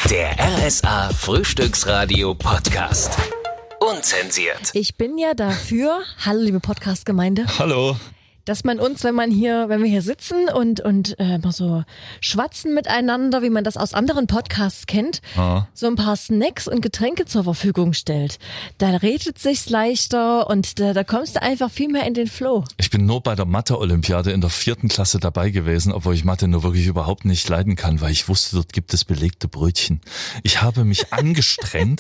Der RSA Frühstücksradio Podcast. Unzensiert. Ich bin ja dafür, hallo liebe Podcast-Gemeinde, Hallo. dass man uns, wenn wir hier sitzen und mal so schwatzen miteinander, wie man das aus anderen Podcasts kennt, so ein paar Snacks und Getränke zur Verfügung stellt. Da redet sich's leichter und da kommst du einfach viel mehr in den Flow. Ich bin nur bei der Mathe-Olympiade in der 4. Klasse dabei gewesen, obwohl ich Mathe nur wirklich überhaupt nicht leiden kann, weil ich wusste, dort gibt es belegte Brötchen. Ich habe mich angestrengt,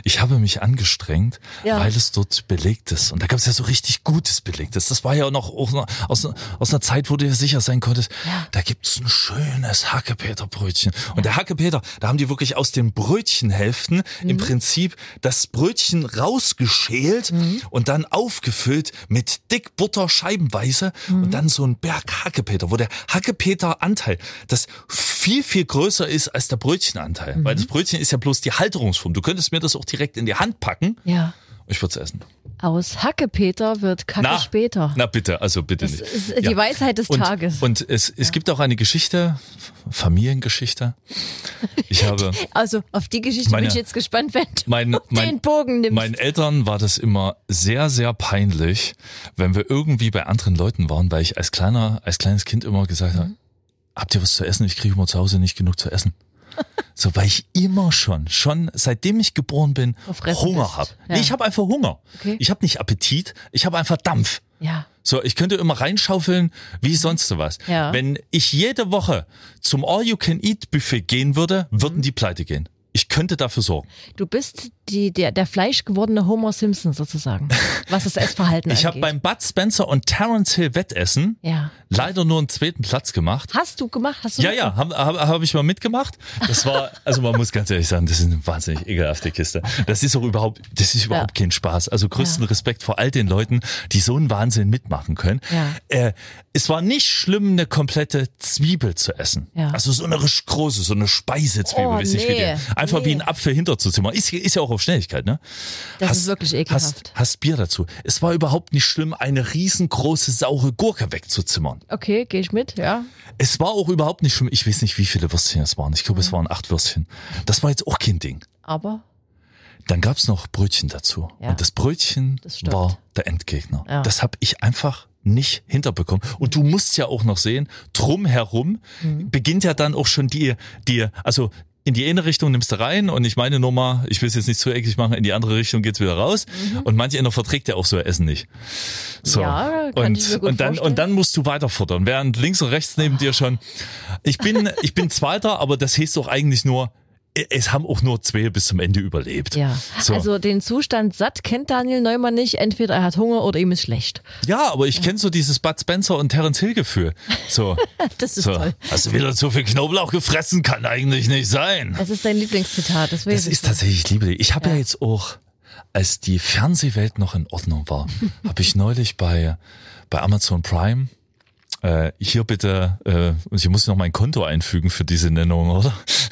Ja. weil es dort belegt ist. Und da gab es ja so richtig gutes Belegtes. Das war ja noch aus einer Zeit, wo du dir sicher sein konntest, da gibt's ein schönes Hackepeter-Brötchen. Und der Hackepeter, da haben die wirklich aus den Brötchenhälften im Prinzip das Brötchen rausgeschält und dann aufgefüllt mit dick Butter scheibenweise und dann so ein Berg Hackepeter, wo der Hackepeter-Anteil das viel, viel größer ist als der Brötchenanteil. Weil das Brötchen ist ja bloß die Halterungsform. Du könntest mir das auch direkt in die Hand packen. Ja. Ich würde es essen. Aus Hackepeter wird Kacke später. Na bitte, also bitte Das nicht. ist die Weisheit des Tages. Und es gibt auch eine Geschichte, Familiengeschichte. Ich habe Also auf die Geschichte bin ich jetzt gespannt, wenn du den Bogen nimmst. Meinen Eltern war das immer sehr, sehr peinlich, wenn wir irgendwie bei anderen Leuten waren, weil ich als kleines Kind immer gesagt habe, habt ihr was zu essen? Ich kriege immer zu Hause nicht genug zu essen. So, weil ich immer schon seitdem ich geboren bin, Hunger habe. Ja. Nee, ich habe einfach Hunger. Okay. Ich habe nicht Appetit, ich habe einfach Dampf. Ja. So, ich könnte immer reinschaufeln, wie sonst was. Ja. Wenn ich jede Woche zum All-You-Can-Eat-Buffet gehen würde, würden die pleite gehen. Ich könnte dafür sorgen. Du bist der fleischgewordene Homer Simpson sozusagen, was das Essverhalten angeht. Ich habe beim Bud Spencer und Terence Hill Wettessen leider nur einen 2. Platz gemacht. Hast du gemacht? Ja, hab ich mal mitgemacht. Das war, also man muss ganz ehrlich sagen, das ist eine wahnsinnig ekelhafte Kiste. Das ist überhaupt kein Spaß. Also größten Respekt vor all den Leuten, die so einen Wahnsinn mitmachen können. Ja. Es war nicht schlimm, eine komplette Zwiebel zu essen. Ja. Also so eine richtig große, so eine Speisezwiebel, weiß ich wie die. Einfach wie ein Apfel hinterzuzimmern. Ist ja auch auf Schnelligkeit, ne? Das ist wirklich ekelhaft. Hast Bier dazu. Es war überhaupt nicht schlimm, eine riesengroße saure Gurke wegzuzimmern. Okay, gehe ich mit, ja. Es war auch überhaupt nicht schlimm. Ich weiß nicht, wie viele Würstchen es waren. Ich glaube, es waren 8 Würstchen. Das war jetzt auch kein Ding. Aber? Dann gab's noch Brötchen dazu. Ja. Und das Brötchen war der Endgegner. Ja. Das habe ich einfach nicht hinterbekommen. Und du musst ja auch noch sehen, drumherum beginnt ja dann auch schon also in die eine Richtung nimmst du rein und ich meine nur mal, ich will es jetzt nicht zu eckig machen, in die andere Richtung geht's wieder raus und manch einer verträgt ja auch so Essen nicht. So. Ja, kann ich mir gut vorstellen. Und dann musst du weiter futtern, während links und rechts neben dir schon, ich bin Zweiter, aber das heißt doch eigentlich nur, es haben auch nur 2 bis zum Ende überlebt. Ja, so. Also den Zustand satt kennt Daniel Neumann nicht. Entweder er hat Hunger oder ihm ist schlecht. Ja, aber ich kenne so dieses Bud Spencer und Terence Hill Gefühl. So. Das ist toll. Hast du wieder zu viel Knoblauch gefressen? Kann eigentlich nicht sein. Das ist dein Lieblingszitat. Das ist tatsächlich, ich liebe die. Ich habe ja jetzt auch, als die Fernsehwelt noch in Ordnung war, habe ich neulich bei Amazon Prime hier bitte, ich muss noch mein Konto einfügen für diese Nennung, oder?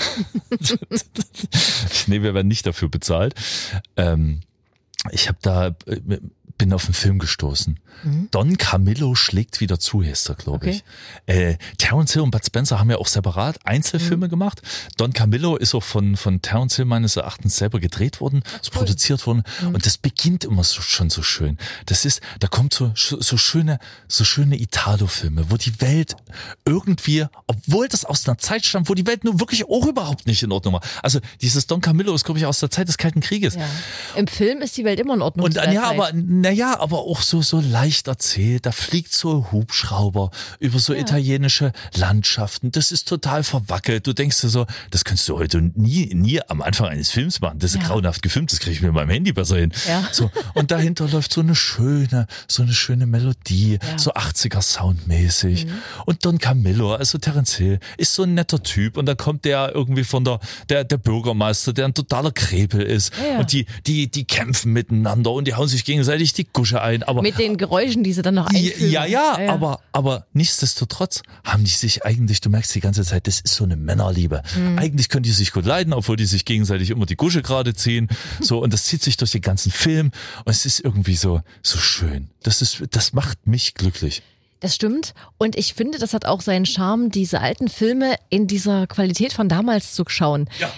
Nee, wir werden nicht dafür bezahlt. Ich habe bin auf einen Film gestoßen. Don Camillo schlägt wieder zu, heißt er, glaube ich. Terence Hill und Bud Spencer haben ja auch separat Einzelfilme gemacht. Don Camillo ist auch von Terence Hill meines Erachtens selber gedreht worden, produziert worden. Und das beginnt immer schon so schön. Da kommt so schöne Italo-Filme, wo die Welt irgendwie, obwohl das aus einer Zeit stammt, wo die Welt nur wirklich auch überhaupt nicht in Ordnung war. Also dieses Don Camillo ist, glaube ich, aus der Zeit des Kalten Krieges. Ja. Im Film ist die Welt immer in Ordnung. Und aber auch so leicht erzählt. Da fliegt so ein Hubschrauber über so italienische Landschaften. Das ist total verwackelt. Du denkst dir so, das könntest du heute nie am Anfang eines Films machen. Das ist grauenhaft gefilmt. Das kriege ich mit meinem Handy besser hin. Ja. So. Und dahinter läuft so eine schöne Melodie, so 80er Soundmäßig. Und Don Camillo, also Terence Hill, ist so ein netter Typ. Und dann kommt der irgendwie von der Bürgermeister, der ein totaler Krepel ist. Ja. Und die kämpfen miteinander und die hauen sich gegenseitig die Gusche ein. Aber mit den Geräuschen, die sie dann noch einfügen. Ja. Aber nichtsdestotrotz haben die sich eigentlich, du merkst die ganze Zeit, das ist so eine Männerliebe. Eigentlich können die sich gut leiden, obwohl die sich gegenseitig immer die Gusche gerade ziehen. So, und das zieht sich durch den ganzen Film. Und es ist irgendwie so schön. Das macht mich glücklich. Das stimmt. Und ich finde, das hat auch seinen Charme, diese alten Filme in dieser Qualität von damals zu schauen. Ja.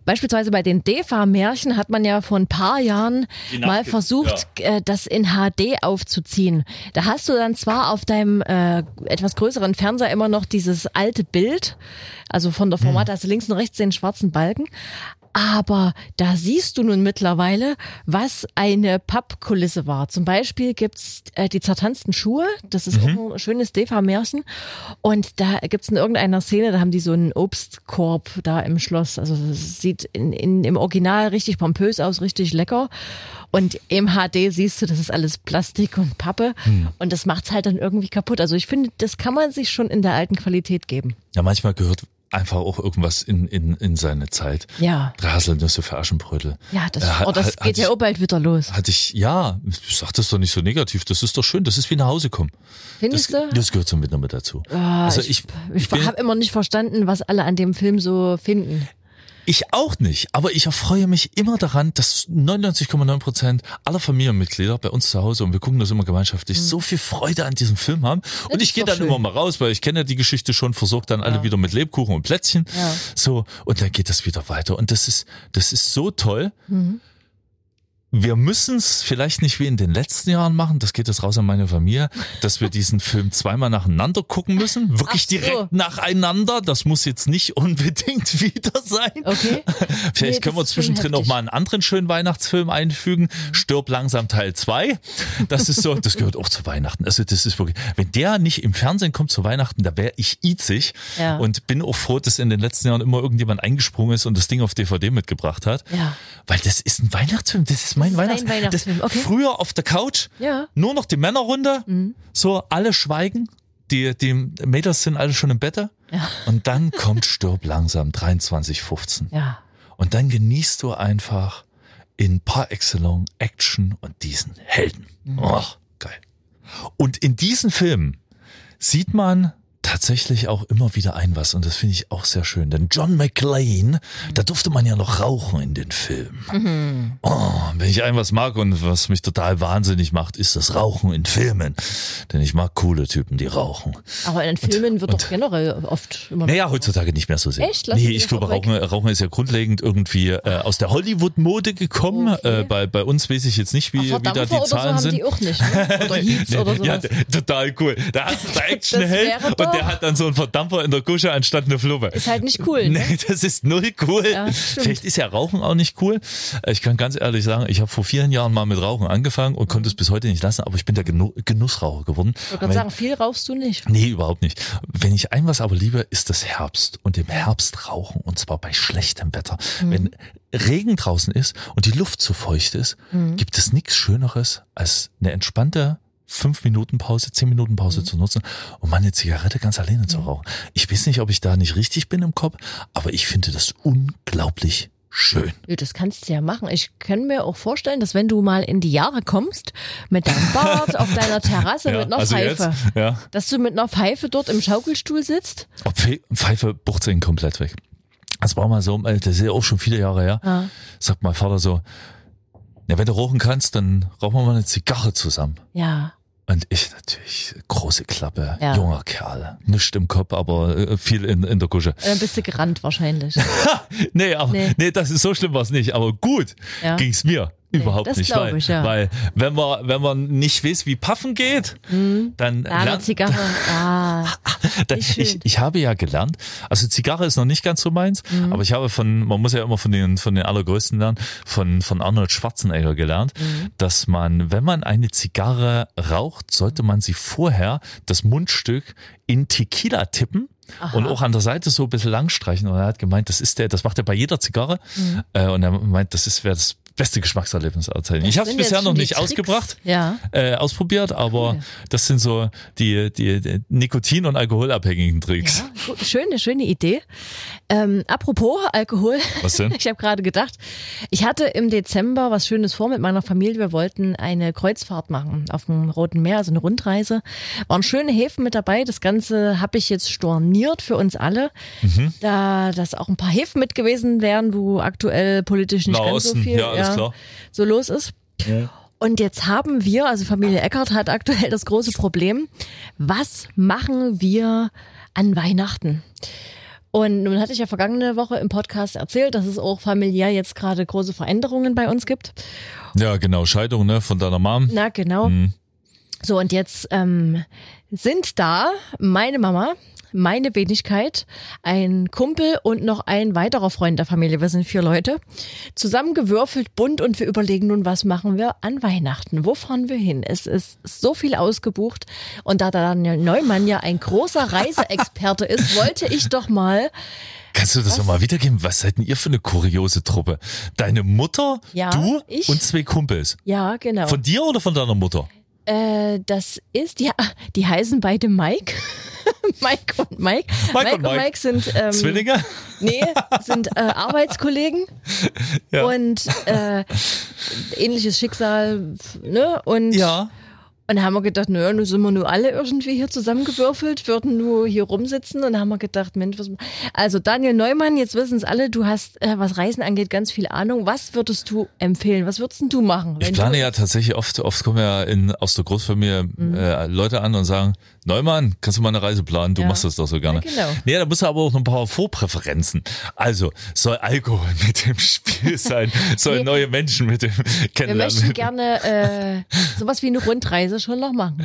beispielsweise bei den DEFA-Märchen hat man ja vor ein paar Jahren mal versucht, das in HD aufzuziehen. Da hast du dann zwar auf deinem etwas größeren Fernseher immer noch dieses alte Bild, also von der Format, also links und rechts den schwarzen Balken, aber da siehst du nun mittlerweile, was eine Pappkulisse war. Zum Beispiel gibt's die zertanzten Schuhe, das ist auch ein schönes DEFA-Märchen. Und da gibt's in irgendeiner Szene, da haben die so einen Obstkorb da im Schloss. Also das sieht im Original richtig pompös aus, richtig lecker. Und im HD siehst du, das ist alles Plastik und Pappe. Und das macht's halt dann irgendwie kaputt. Also ich finde, das kann man sich schon in der alten Qualität geben. Ja, manchmal gehört einfach auch irgendwas in seine Zeit. Ja. 3 Haselnüsse für Aschenbrödel. Ja, das geht ja auch bald wieder los. Ich sag das doch nicht so negativ, das ist doch schön, das ist wie nach Hause kommen. Findest du? Das gehört zum Winter mit dazu. Also ich habe immer nicht verstanden, was alle an dem Film so finden. Ich auch nicht, aber ich erfreue mich immer daran, dass 99,9% aller Familienmitglieder bei uns zu Hause, und wir gucken das immer gemeinschaftlich, so viel Freude an diesem Film haben. Und ich gehe dann immer mal raus, weil ich kenne ja die Geschichte schon, versorge dann alle wieder mit Lebkuchen und Plätzchen. Ja. So, und dann geht das wieder weiter. Und das ist so toll. Wir müssen es vielleicht nicht wie in den letzten Jahren machen, das geht jetzt raus an meine Familie, dass wir diesen Film zweimal nacheinander gucken müssen, wirklich direkt nacheinander, das muss jetzt nicht unbedingt wieder sein. Okay. Vielleicht können wir zwischendrin noch mal einen anderen schönen Weihnachtsfilm einfügen, Stirb langsam Teil 2, das ist so, das gehört auch zu Weihnachten, also das ist wirklich, wenn der nicht im Fernsehen kommt zu Weihnachten, da wäre ich itzig und bin auch froh, dass in den letzten Jahren immer irgendjemand eingesprungen ist und das Ding auf DVD mitgebracht hat, weil das ist ein Weihnachtsfilm, das ist mein Weihnachtsfilm. Okay. Früher auf der Couch, nur noch die Männerrunde, so alle schweigen, die Mädels sind alle schon im Bett und dann kommt Stirb langsam, 23:15. Ja. Und dann genießt du einfach in par excellence Action und diesen Helden. Oh, geil. Und in diesen Filmen sieht man tatsächlich auch immer wieder ein was und das finde ich auch sehr schön, denn John McClane, da durfte man ja noch rauchen in den Filmen. Oh, wenn ich ein was mag und was mich total wahnsinnig macht, ist das Rauchen in Filmen, denn ich mag coole Typen, die rauchen. Aber in Filmen wird doch generell oft immer... Naja, heutzutage nicht mehr so sehr. Echt? Nee, ich glaube, Rauchen ist ja grundlegend irgendwie aus der Hollywood-Mode gekommen. Okay. Bei uns weiß ich jetzt nicht, wie da die Zahlen sind. Die auch nicht, ne? Oder Heats oder sowas. Ja, total cool. Da hast du der Actionheld und der hat dann so einen Verdampfer in der Gusche anstatt eine Fluppe. Ist halt nicht cool. Ne? Nee, das ist null cool. Ja, vielleicht ist ja Rauchen auch nicht cool. Ich kann ganz ehrlich sagen, ich habe vor 4 Jahren mal mit Rauchen angefangen und konnte es bis heute nicht lassen, aber ich bin der Genussraucher geworden. Ich wollte gerade sagen, viel rauchst du nicht. Nee, überhaupt nicht. Wenn ich ein was aber liebe, ist das Herbst und im Herbst rauchen und zwar bei schlechtem Wetter. Wenn Regen draußen ist und die Luft zu feucht ist, gibt es nichts Schöneres als eine entspannte 5-Minuten-Pause, 10-Minuten-Pause zu nutzen und mal eine Zigarette ganz alleine zu rauchen. Ich weiß nicht, ob ich da nicht richtig bin im Kopf, aber ich finde das unglaublich schön. Ja, das kannst du ja machen. Ich kann mir auch vorstellen, dass wenn du mal in die Jahre kommst, mit deinem Bart auf deiner Terrasse mit einer Pfeife, dass du mit einer Pfeife dort im Schaukelstuhl sitzt. Pfeife bucht ihn komplett weg. Das war mal so, das ist ja auch schon viele Jahre her, sagt mein Vater so, ja, wenn du rauchen kannst, dann rauchen wir mal eine Zigarre zusammen. Ja. Und ich natürlich, große Klappe, junger Kerl, nichts im Kopf, aber viel in der Gusche. Dann bist du gerannt wahrscheinlich. Nee, das ist so schlimm war's nicht, aber gut ging's mir. Überhaupt nicht, weil wenn man nicht weiß, wie Puffen geht, dann lernt Zigarre. Ich habe ja gelernt, also Zigarre ist noch nicht ganz so meins, aber ich habe man muss ja immer von den Allergrößten lernen, von Arnold Schwarzenegger gelernt, dass man, wenn man eine Zigarre raucht, sollte man sie vorher das Mundstück in Tequila tippen. Aha. Und auch an der Seite so ein bisschen lang streichen. Und er hat gemeint, das macht er bei jeder Zigarre. Und er meint, wäre das beste Geschmackserlebnis erzählen. Ich habe es bisher noch nicht ausgebracht, ausprobiert, aber das sind so die Nikotin- und alkoholabhängigen Tricks. Ja, schöne Idee. Apropos Alkohol. Was denn? Ich habe gerade gedacht, ich hatte im Dezember was Schönes vor mit meiner Familie. Wir wollten eine Kreuzfahrt machen auf dem Roten Meer, also eine Rundreise. Waren schöne Häfen mit dabei. Das Ganze habe ich jetzt storniert für uns alle, da das auch ein paar Häfen mit gewesen wären, wo aktuell politisch nicht ganz so viel so los ist. Ja. Und jetzt haben wir, also Familie Eckert hat aktuell das große Problem, was machen wir an Weihnachten? Und nun hatte ich ja vergangene Woche im Podcast erzählt, dass es auch familiär jetzt gerade große Veränderungen bei uns gibt. Ja, genau, Scheidung, ne, von deiner Mom. Na, genau. So, und jetzt sind da meine Mama, meine Wenigkeit, ein Kumpel und noch ein weiterer Freund der Familie. Wir sind 4 Leute. Zusammengewürfelt, bunt, und wir überlegen nun, was machen wir an Weihnachten? Wo fahren wir hin? Es ist so viel ausgebucht. Und da Daniel Neumann ja ein großer Reiseexperte ist, wollte ich doch mal... Kannst du das nochmal wiedergeben? Was seid denn ihr für eine kuriose Truppe? Deine Mutter, Ja, du ich. und 2 Kumpels. Ja, genau. Von dir oder von deiner Mutter? Das ist, ja, die heißen beide Mike. Mike und Mike. Mike und Mike sind Zwillinge? Nee, sind Arbeitskollegen. Ja. Und ähnliches Schicksal, ne? Und Ja. Und haben wir gedacht, naja, nun sind wir nur alle irgendwie hier zusammengewürfelt, würden nur hier rumsitzen, und haben wir gedacht, Mensch, also Daniel Neumann, jetzt wissen es alle, du hast, was Reisen angeht, ganz viel Ahnung. Was würdest du empfehlen? Was würdest denn du machen? Ich plane ja tatsächlich oft kommen ja aus der Großfamilie Leute an und sagen, Neumann, kannst du mal eine Reise planen? Du machst das doch so gerne. Ja, genau. Nee, da muss aber auch noch ein paar Vorpräferenzen. Also, soll Alkohol mit dem Spiel sein? Soll neue Menschen mit dem kennenlernen? Wir möchten gerne sowas wie eine Rundreise schon noch machen,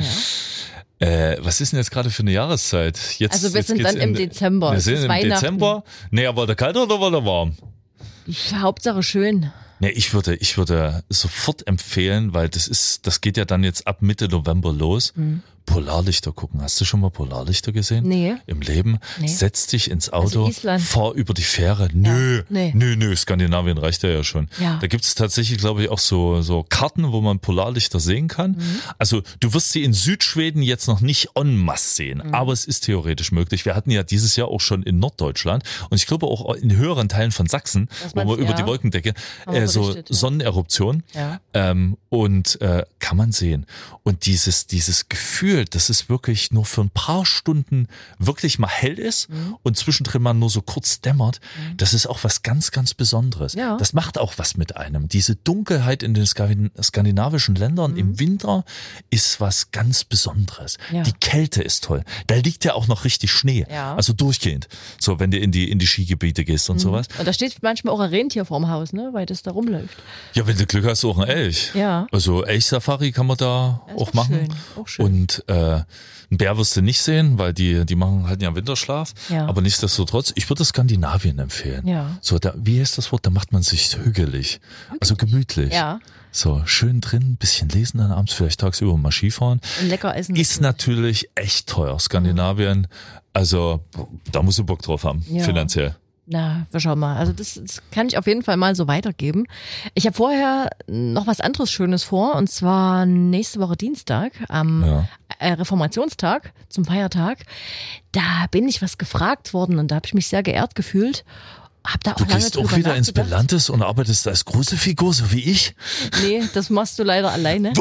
ja. Was ist denn jetzt gerade für eine Jahreszeit? Jetzt, Also wir sind dann im Dezember. Wir Es sind ist im Weihnachten. Dezember. Nee, war der kalt oder war der warm? Hauptsache schön. Nee, ich würde sofort empfehlen, weil das geht ja dann jetzt ab Mitte November los. Polarlichter gucken. Hast du schon mal Polarlichter gesehen? Nee. Im Leben? Nee. Setz dich ins Auto, Island. fahr über die Fähre. Nö, Nee. nö, Skandinavien reicht ja schon. Ja. Da gibt es tatsächlich, glaube ich, auch so Karten, wo man Polarlichter sehen kann. Also du wirst sie in Südschweden jetzt noch nicht en masse sehen, aber es ist theoretisch möglich. Wir hatten ja dieses Jahr auch schon in Norddeutschland und ich glaube auch in höheren Teilen von Sachsen, wo man über die Wolkendecke so berichtet, ja. Sonneneruption Ja. kann man sehen. Und dieses Gefühl, dass es wirklich nur für ein paar Stunden wirklich mal hell ist und zwischendrin mal nur so kurz dämmert, das ist auch was ganz, ganz Besonderes. Ja. Das macht auch was mit einem. Diese Dunkelheit in den skandinavischen Ländern im Winter ist was ganz Besonderes. Ja. Die Kälte ist toll. Da liegt ja auch noch richtig Schnee. Ja. Also durchgehend. So, wenn du in die Skigebiete gehst und sowas. Und da steht manchmal auch ein Rentier vorm Haus, ne, weil das da rumläuft. Ja, wenn du Glück hast, auch ein Elch. Ja. Also Elch-Safari kann man da Das ist auch auch machen. schön, auch schön. Und einen Bär wirst du nicht sehen, weil die halten ja Winterschlaf. Ja. Aber nichtsdestotrotz, ich würde Skandinavien empfehlen. Ja. So, wie heißt das Wort? Da macht man sich hügelig. Also gemütlich. Ja. So, schön drin, bisschen lesen dann abends, vielleicht tagsüber mal Skifahren. Und lecker essen. Ist natürlich echt teuer, Skandinavien. Also, da musst du Bock drauf haben, Ja. finanziell. Na, wir schauen mal. Also das kann ich auf jeden Fall mal so weitergeben. Ich habe vorher noch was anderes Schönes vor, und zwar nächste Woche Dienstag am Reformationstag, zum Feiertag. Da bin ich was gefragt worden und da habe ich mich sehr geehrt gefühlt. Hab da auch Du lange gehst auch drüber wieder ins nachgedacht. Belantes und arbeitest als Gruselfigur, so wie ich. Nee, das machst du leider alleine.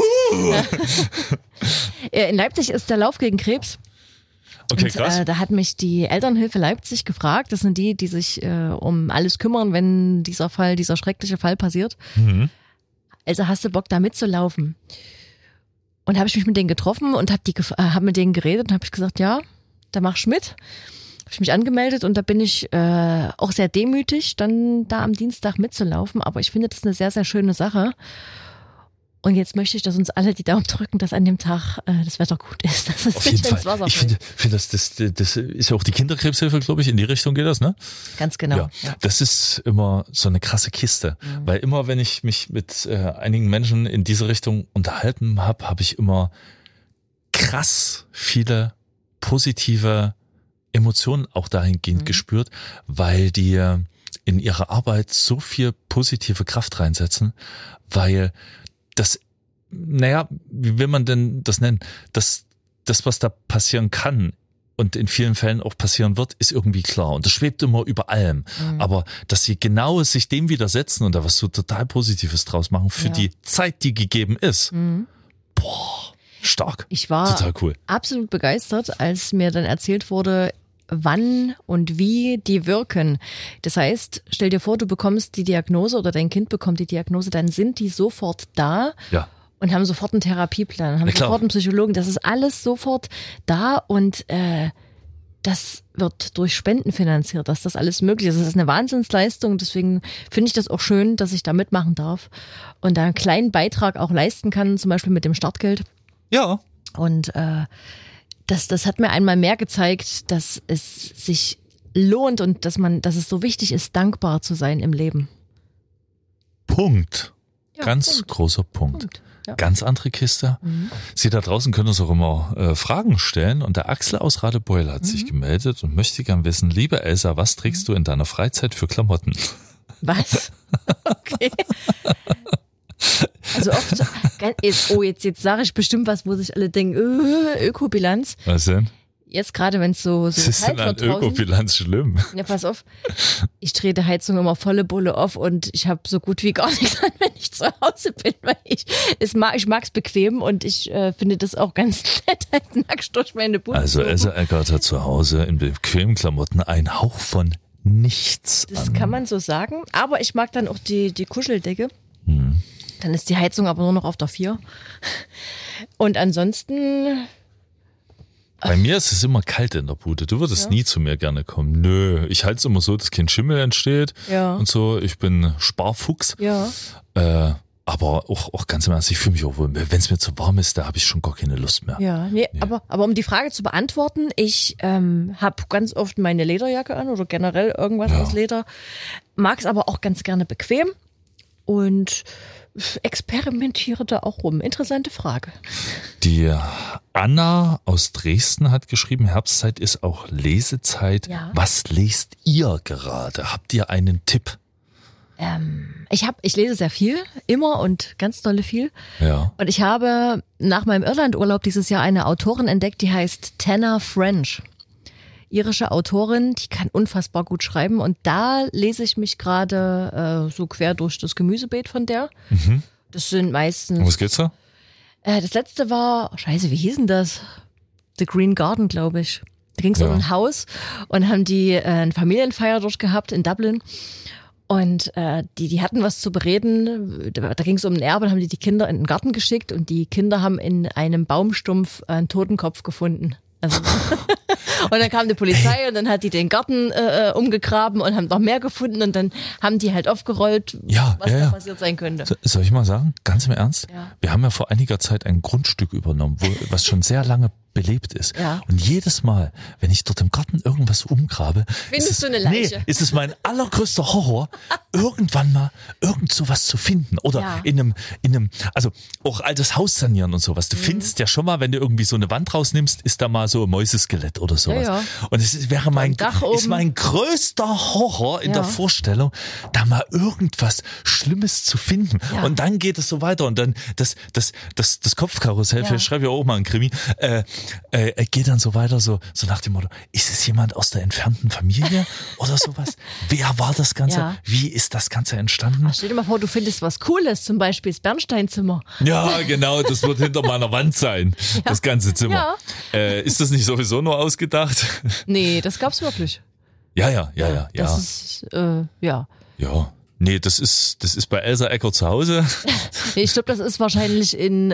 In Leipzig ist der Lauf gegen Krebs. Okay, Und, krass. da hat mich die Elternhilfe Leipzig gefragt. Das sind die sich um alles kümmern, wenn dieser schreckliche Fall passiert. Also hast du Bock, da mitzulaufen? Und habe ich mich mit denen getroffen und hab mit denen geredet und habe ich gesagt, ja, da mach ich mit. Habe ich mich angemeldet und da bin ich auch sehr demütig, dann da am Dienstag mitzulaufen. Aber ich finde, das ist eine sehr, sehr schöne Sache. Und jetzt möchte ich, dass uns alle die Daumen drücken, dass an dem Tag das Wetter gut ist. Dass es Auf nicht jeden ins Wasser Fall. Ich fällt. finde, das ist ja auch die Kinderkrebshilfe, glaube ich, in die Richtung geht das, ne? Ganz genau. Ja, das ist immer so eine krasse Kiste, weil immer, wenn ich mich mit einigen Menschen in diese Richtung unterhalten habe ich immer krass viele positive Emotionen auch dahingehend gespürt, weil die in ihre Arbeit so viel positive Kraft reinsetzen, weil das, naja, wie will man denn das nennen? Das, was da passieren kann und in vielen Fällen auch passieren wird, ist irgendwie klar. Und das schwebt immer über allem. Aber dass sie genau sich dem widersetzen und da was so total Positives draus machen für die Zeit, die gegeben ist. Boah, stark. Ich war total cool. absolut begeistert, als mir dann erzählt wurde, wann und wie die wirken. Das heißt, stell dir vor, du bekommst die Diagnose oder dein Kind bekommt die Diagnose, dann sind die sofort da Ja. und haben sofort einen Therapieplan, haben Na klar. sofort einen Psychologen. Das ist alles sofort da und das wird durch Spenden finanziert, dass das alles möglich ist. Das ist eine Wahnsinnsleistung, deswegen finde ich das auch schön, dass ich da mitmachen darf und da einen kleinen Beitrag auch leisten kann, zum Beispiel mit dem Startgeld. Ja. Und das hat mir einmal mehr gezeigt, dass es sich lohnt und dass es so wichtig ist, dankbar zu sein im Leben. Punkt. Ja, Ganz Punkt. großer Punkt. Ja. Ganz andere Kiste. Sie da draußen können uns auch immer Fragen stellen und der Axel aus Radebeul hat sich gemeldet und möchte gern wissen, liebe Elsa, was trägst du in deiner Freizeit für Klamotten? Was? Okay. Also oft, jetzt sage ich bestimmt was, wo sich alle denken, Ökobilanz. Was denn? Jetzt gerade, wenn es so Was ist denn kalt an wird draußen. Ökobilanz schlimm? Ja, pass auf. Ich drehe die Heizung immer volle Bulle auf und ich habe so gut wie gar nichts an, wenn ich zu Hause bin, weil ich mag's bequem und ich finde das auch ganz nett, halt nackt durch meine Bude. Also Elsa Eckert hat zu Hause in bequemen Klamotten einen Hauch von nichts Das an. kann man so sagen, aber ich mag dann auch die Kuscheldecke. Dann ist die Heizung aber nur noch auf der 4. Und ansonsten... Bei mir ist es immer kalt in der Bude. Du würdest nie zu mir gerne kommen. Nö, ich halte es immer so, dass kein Schimmel entsteht Ja. und so. Ich bin Sparfuchs. Ja. Aber auch ganz im Ernst, ich fühle mich auch wohl. Wenn es mir zu warm ist, da habe ich schon gar keine Lust mehr. Ja, nee. Aber um die Frage zu beantworten, ich habe ganz oft meine Lederjacke an oder generell irgendwas aus Leder, mag es aber auch ganz gerne bequem und experimentiere da auch rum. Interessante Frage. Die Anna aus Dresden hat geschrieben, Herbstzeit ist auch Lesezeit. Ja. Was lest ihr gerade? Habt ihr einen Tipp? Ich lese sehr viel, immer und ganz dolle viel. Ja. Und ich habe nach meinem Irlandurlaub dieses Jahr eine Autorin entdeckt, die heißt Tana French. Irische Autorin, die kann unfassbar gut schreiben. Und da lese ich mich gerade so quer durch das Gemüsebeet von der. Das sind meistens... Um was geht's da? Das letzte war, wie hieß denn das? The Green Garden, glaube ich. Da ging es um ein Haus und haben die eine Familienfeier dort gehabt in Dublin. Und die hatten was zu bereden. Da ging es um ein Erbe und haben die Kinder in den Garten geschickt und die Kinder haben in einem Baumstumpf einen Totenkopf gefunden. Also und dann kam die Polizei und dann hat die den Garten umgegraben und haben noch mehr gefunden und dann haben die halt aufgerollt, was da passiert sein könnte. Soll ich mal sagen, ganz im Ernst? Ja. Wir haben ja vor einiger Zeit ein Grundstück übernommen, was schon sehr lange belebt ist. Ja. Und jedes Mal, wenn ich dort im Garten irgendwas umgrabe, Findest du eine Leiche? ist es mein allergrößter Horror, irgendwann mal irgend sowas zu finden. Oder in einem, also auch altes Haus sanieren und sowas. Du findest ja schon mal, wenn du irgendwie so eine Wand rausnimmst, ist da mal so ein Mäuseskelett oder sowas. Ja. Und es wäre mein größter Horror in der Vorstellung, da mal irgendwas Schlimmes zu finden. Ja. Und dann geht es so weiter und dann das Kopfkarussell, vielleicht schreibe ich auch mal einen Krimi, geht dann so weiter, so nach dem Motto, ist es jemand aus der entfernten Familie oder sowas? Wer war das Ganze? Ja. Wie ist das Ganze entstanden? Stell dir mal vor, du findest was Cooles, zum Beispiel das Bernsteinzimmer. Ja, genau, das wird hinter meiner Wand sein, das ganze Zimmer. Ist das nicht sowieso nur ausgedacht? Nee, das gab's wirklich. Ja. Das ist, Ja. Nee, das ist bei Elsa Eckert zu Hause. Nee, ich glaube, das ist wahrscheinlich in,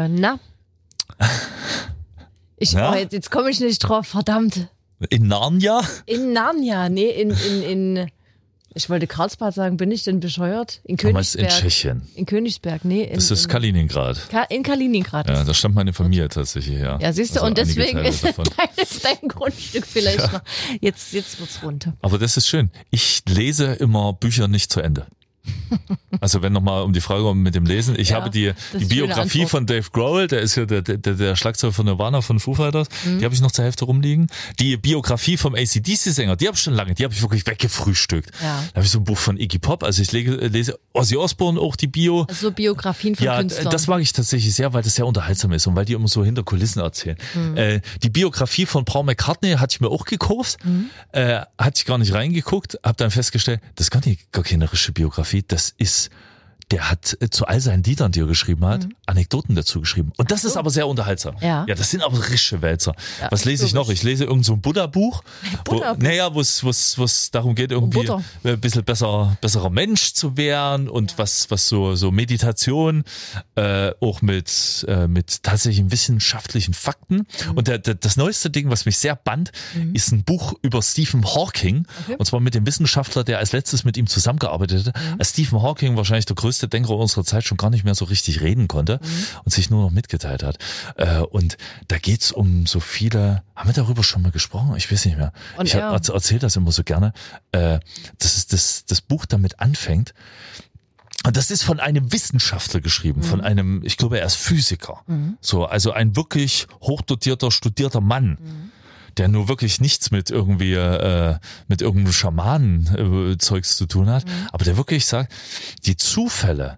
jetzt komme ich nicht drauf, verdammt. In Narnia? In Narnia, nee, in ich wollte Karlsbad sagen, bin ich denn bescheuert? In Damals Königsberg. in Tschechien. In Königsberg, nee. Das ist Kaliningrad. In Kaliningrad. Ja, da stammt meine Familie tatsächlich her. Ja, siehst du, Also und deswegen einige ist Teile davon. dein Grundstück vielleicht noch. Jetzt wird's runter. Aber das ist schön. Ich lese immer Bücher nicht zu Ende. Also wenn nochmal um die Frage mit dem Lesen, ich habe die Biografie von Dave Grohl, der ist ja der Schlagzeuger von Nirvana, von Foo Fighters, die habe ich noch zur Hälfte rumliegen. Die Biografie vom AC/DC-Sänger, die habe ich schon lange, die habe ich wirklich weggefrühstückt. Ja. Da habe ich so ein Buch von Iggy Pop, also ich lese Ozzy Osbourne auch die Bio. Also so Biografien von Künstlern. Ja, das mag ich tatsächlich sehr, weil das sehr unterhaltsam ist und weil die immer so hinter Kulissen erzählen. Die Biografie von Paul McCartney hatte ich mir auch gekauft, hatte ich gar nicht reingeguckt, habe dann festgestellt, das ist gar keine richtige Biografie, das ist der hat zu all seinen Liedern, die er geschrieben hat, Anekdoten dazu geschrieben. Und das ist aber sehr unterhaltsam. Ja. Ja, das sind aber richtige Wälzer. Ja, was lese ich noch? Ich lese irgend so ein Buddha-Buch. Wo es darum geht, irgendwie ein bisschen besserer Mensch zu werden und was so Meditation, auch mit tatsächlich wissenschaftlichen Fakten. Und das neueste Ding, was mich sehr band, ist ein Buch über Stephen Hawking. Okay. Und zwar mit dem Wissenschaftler, der als letztes mit ihm zusammengearbeitet hat. Als Stephen Hawking wahrscheinlich der größte Denker unserer Zeit schon gar nicht mehr so richtig reden konnte und sich nur noch mitgeteilt hat. Und da geht's um so viele, haben wir darüber schon mal gesprochen? Ich weiß nicht mehr. Und ich erzähle das immer so gerne. Das Buch damit anfängt. Und das ist von einem Wissenschaftler geschrieben, von einem, ich glaube, er ist Physiker. So, also ein wirklich hochdotierter, studierter Mann. Der nur wirklich nichts mit irgendeinem Schamanen-Zeugs zu tun hat, aber der wirklich sagt, die Zufälle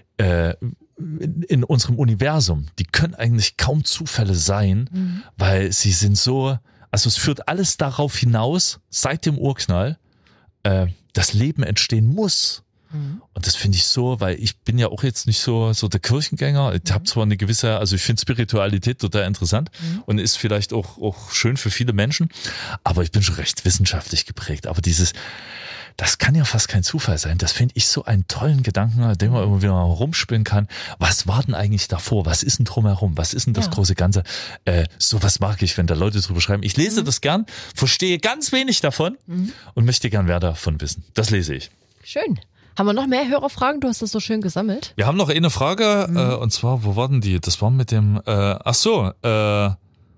in unserem Universum, die können eigentlich kaum Zufälle sein, weil sie sind so, also es führt alles darauf hinaus, seit dem Urknall, das Leben entstehen muss. Und das finde ich so, weil ich bin ja auch jetzt nicht so der Kirchengänger. Ich habe zwar eine gewisse, also ich finde Spiritualität total interessant und ist vielleicht auch schön für viele Menschen, aber ich bin schon recht wissenschaftlich geprägt. Aber das kann ja fast kein Zufall sein. Das finde ich so einen tollen Gedanken, den man immer wieder mal rumspinnen kann. Was war denn eigentlich davor? Was ist denn drumherum? Was ist denn das große Ganze? Sowas mag ich, wenn da Leute drüber schreiben. Ich lese das gern, verstehe ganz wenig davon und möchte gern mehr davon wissen. Das lese ich. Schön. Haben wir noch mehr Hörerfragen? Du hast das so schön gesammelt. Wir haben noch eine Frage, und zwar, wo waren die? Das war mit dem, von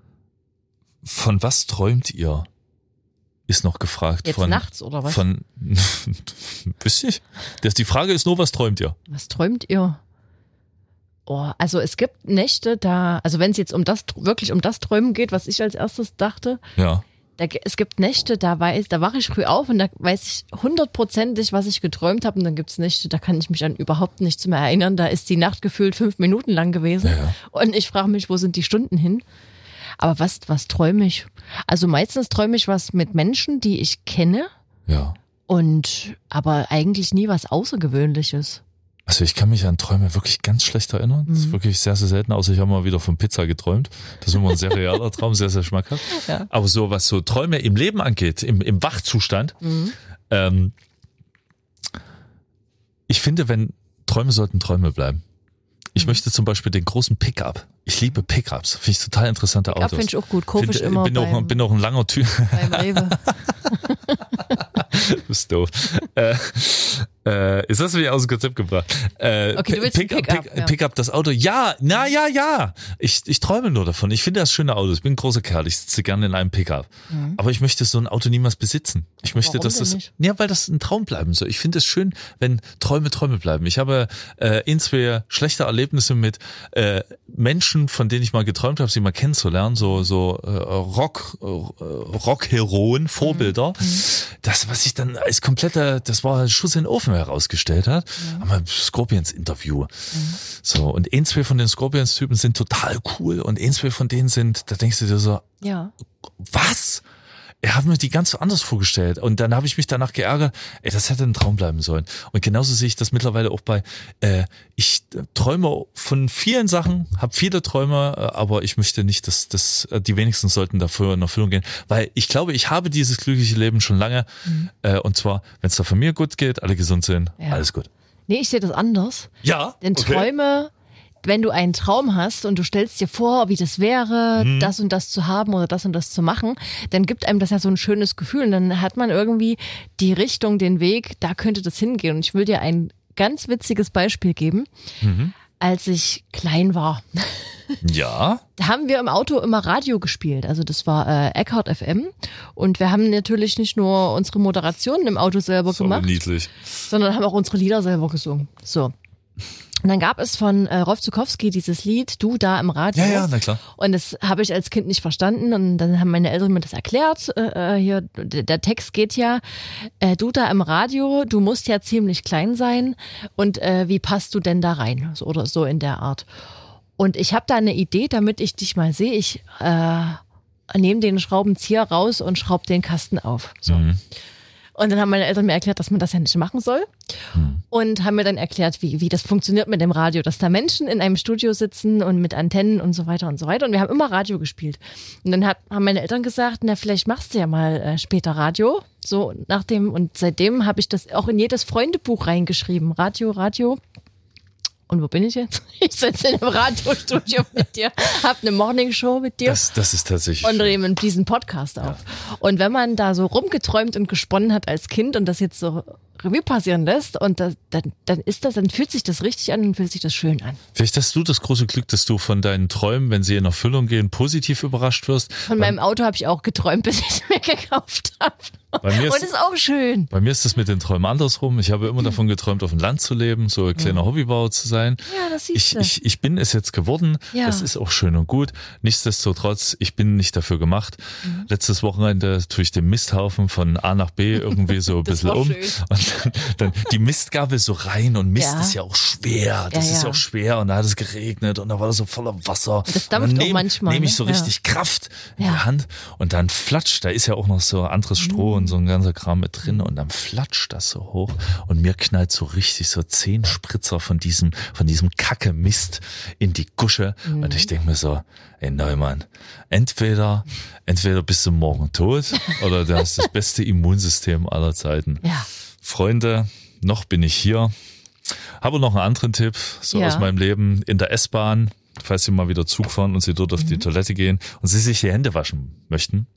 was träumt ihr? Ist noch gefragt. Jetzt nachts oder was? Wisst ihr? Die Frage ist nur, was träumt ihr? Was träumt ihr? Oh, also es gibt Nächte da, also wenn es jetzt wirklich um das Träumen geht, was ich als erstes dachte. Ja. Es gibt Nächte, da wache ich früh auf und da weiß ich 100%, was ich geträumt habe. Und dann gibt es Nächte, da kann ich mich an überhaupt nichts mehr erinnern. Da ist die Nacht gefühlt 5 Minuten lang gewesen. Ja. Und ich frage mich, wo sind die Stunden hin? Aber was träume ich? Also meistens träume ich was mit Menschen, die ich kenne. Ja. Aber eigentlich nie was Außergewöhnliches. Also ich kann mich an Träume wirklich ganz schlecht erinnern. Das ist wirklich sehr, sehr selten, außer ich habe mal wieder von Pizza geträumt. Das ist immer ein sehr realer Traum, sehr, sehr schmackhaft. Ja. Aber so, was so Träume im Leben angeht, im Wachzustand, ich finde, Träume sollten Träume bleiben. Ich möchte zum Beispiel den großen Pickup. Ich liebe Pickups. Finde ich total interessante Autos. Pickup finde ich auch gut. Kaufe ich immer bin auch ein langer Typ. Beim Rewe. Du bist doof. Ist das wieder aus dem Konzept gebracht? Okay, du willst Pickup, das Auto. Ja. Ich träume nur davon. Ich finde das schöne Auto. Ich bin ein großer Kerl. Ich sitze gerne in einem Pickup. Aber ich möchte so ein Auto niemals besitzen. Ich möchte, dass das, weil das ein Traum bleiben soll. Ich finde es schön, wenn Träume Träume bleiben. Ich habe zwei schlechte Erlebnisse mit Menschen, von denen ich mal geträumt habe, sie mal kennenzulernen, so Rockheroen, Vorbilder. Das, was ich dann als das war ein Schuss in den Ofen herausgestellt hat, haben wir Scorpions-Interview. So, und zwei von den Scorpions-Typen sind total cool und zwei von denen da denkst du dir so, was? Er hat mir die ganz anders vorgestellt und dann habe ich mich danach geärgert, das hätte ein Traum bleiben sollen. Und genauso sehe ich das mittlerweile auch ich träume von vielen Sachen, habe viele Träume, aber ich möchte nicht, dass die wenigsten sollten dafür in Erfüllung gehen, weil ich glaube, ich habe dieses glückliche Leben schon lange und zwar, wenn es der Familie gut geht, alle gesund sind, alles gut. Nee, ich sehe das anders. Ja, denn Träume, wenn du einen Traum hast und du stellst dir vor, wie das wäre, das und das zu haben oder das und das zu machen, dann gibt einem das ja so ein schönes Gefühl und dann hat man irgendwie die Richtung, den Weg, da könnte das hingehen. Und ich will dir ein ganz witziges Beispiel geben. Als ich klein war. Ja. Da haben wir im Auto immer Radio gespielt. Also das war Eckhart FM. Und wir haben natürlich nicht nur unsere Moderationen im Auto selber gemacht, niedlich, sondern haben auch unsere Lieder selber gesungen. So. Und dann gab es von Rolf Zukowski dieses Lied, Du da im Radio. Ja, na klar. Und das habe ich als Kind nicht verstanden. Und dann haben meine Eltern mir das erklärt. Hier, der Text geht ja, du da im Radio, du musst ja ziemlich klein sein. Und wie passt du denn da rein? So, oder so in der Art. Und ich habe da eine Idee, damit ich dich mal sehe. Ich nehme den Schraubenzieher raus und schraube den Kasten auf. So. Und dann haben meine Eltern mir erklärt, dass man das ja nicht machen soll. Und haben mir dann erklärt, wie das funktioniert mit dem Radio, dass da Menschen in einem Studio sitzen und mit Antennen und so weiter und so weiter. Und wir haben immer Radio gespielt. Und dann haben meine Eltern gesagt, na, vielleicht machst du ja mal später Radio. So und seitdem habe ich das auch in jedes Freundebuch reingeschrieben. Radio. Und wo bin ich jetzt? Ich sitze in einem Radiostudio mit dir, habe eine Morningshow mit dir. Das ist tatsächlich und nehme diesen Podcast auf. Ja. Und wenn man da so rumgeträumt und gesponnen hat als Kind und das jetzt so Revue passieren lässt und dann fühlt sich das richtig an und fühlt sich das schön an. Vielleicht hast du das große Glück, dass du von deinen Träumen, wenn sie in Erfüllung gehen, positiv überrascht wirst. Von meinem Auto habe ich auch geträumt, bis ich es mir gekauft habe. Und ist auch schön. Bei mir ist das mit den Träumen andersrum. Ich habe immer davon geträumt, auf dem Land zu leben, so ein kleiner Hobbybauer zu sein. Ja, das siehst du. Ich bin es jetzt geworden. Ja. Das ist auch schön und gut. Nichtsdestotrotz, ich bin nicht dafür gemacht. Letztes Wochenende tue ich den Misthaufen von A nach B irgendwie so ein bisschen um. Schön. Und dann die Mistgabel so rein und Mist ist ja auch schwer. Das ist ja auch schwer und da hat es geregnet und da war das so voller Wasser. Das dampft auch manchmal. Nehme ich so richtig Kraft in die Hand und dann flatscht, da ist ja auch noch so anderes Stroh und so ein ganzer Kram mit drin und dann flatscht das so hoch und mir knallt so richtig so 10 Spritzer von diesem Kacke-Mist in die Gusche und ich denke mir so, ey Neumann, entweder bist du morgen tot oder du hast das beste Immunsystem aller Zeiten. Ja. Freunde, noch bin ich hier. Habe noch einen anderen Tipp, aus meinem Leben in der S-Bahn, falls Sie mal wieder Zug fahren und Sie dort auf die Toilette gehen und Sie sich die Hände waschen möchten.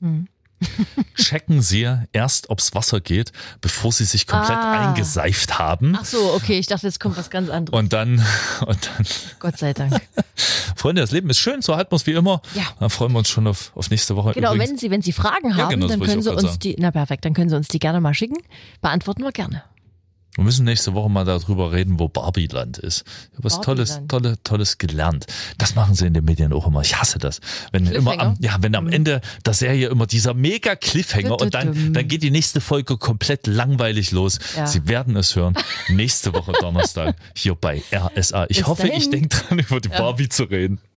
Checken Sie erst, ob's Wasser geht, bevor Sie sich komplett eingeseift haben. Ach so, okay, ich dachte, jetzt kommt was ganz anderes. Und dann. Gott sei Dank. Freunde, das Leben ist schön, so halten wir es wie immer. Ja. Dann freuen wir uns schon auf nächste Woche. Genau, übrigens. wenn Sie Fragen haben, dann können Sie uns dann können Sie uns die gerne mal schicken. Beantworten wir gerne. Wir müssen nächste Woche mal darüber reden, wo Barbieland ist. Ich habe was Tolles gelernt. Das machen sie in den Medien auch immer. Ich hasse das. Wenn am Ende der Serie immer dieser mega Cliffhanger und dann geht die nächste Folge komplett langweilig los. Ja. Sie werden es hören. Nächste Woche Donnerstag hier bei RSA. Ich hoffe, ich denke dran, über die Barbie zu reden.